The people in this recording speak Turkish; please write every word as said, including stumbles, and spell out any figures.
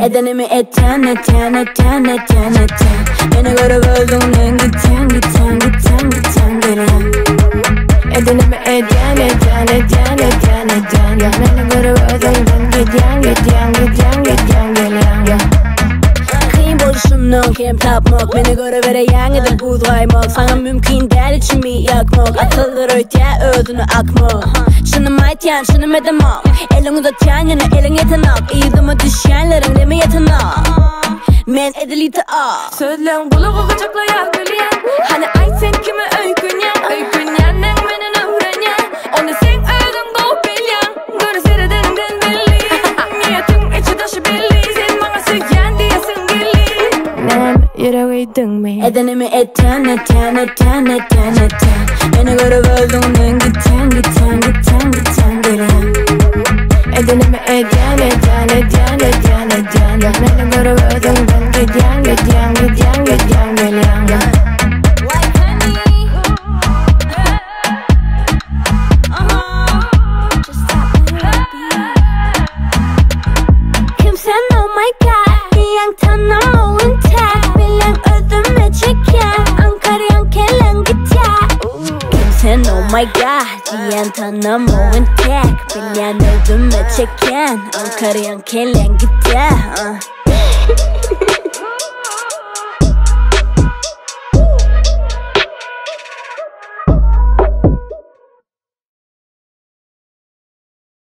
Edenimi etten etten etten etten etten Beni görüp öldüğünden gitten gitten gitten gitten gelen Edenimi etten etten etten etten etten Beni görüp öldüğünden gitten gitten gitten gitten gelen Kıyım boluşumdan kem tapmak Beni görüveren edip buğdaymak Sana mümkün değil içimi yakmak Atılır öte ödünü akmak Şunum aytyan şunum edemak Elin uzatyan yana elin yetenak İyidimi düşenlerin demi yetenak Men ediliydi a Sözlerin kulağı kucaklayak biliyen Hani ay sen kime öykünyen Öykünyen nen menen öğrenyen Onu sen öldün doğup bilyen Görü serederinden belli Niyetin içi taşı belli Sen bana söyleyen diyesin gilli Nem yüreğiydin mi Edenimi etten etten etten etten etten Beni görüp öldüğünden gitten gitten gitten gitten gelen Edenimi etten etten etten etten etten Beni görüp öldüğünden gitten gitten gitten gitten gelen Kimsen oh my god diyen tanımağın tek Bilen ödüme çeken Ankara'yan kelen gitar Kimsen oh my god diyen tanımağın tek Bilen ödüme çeken Ankara'yan kelen gitar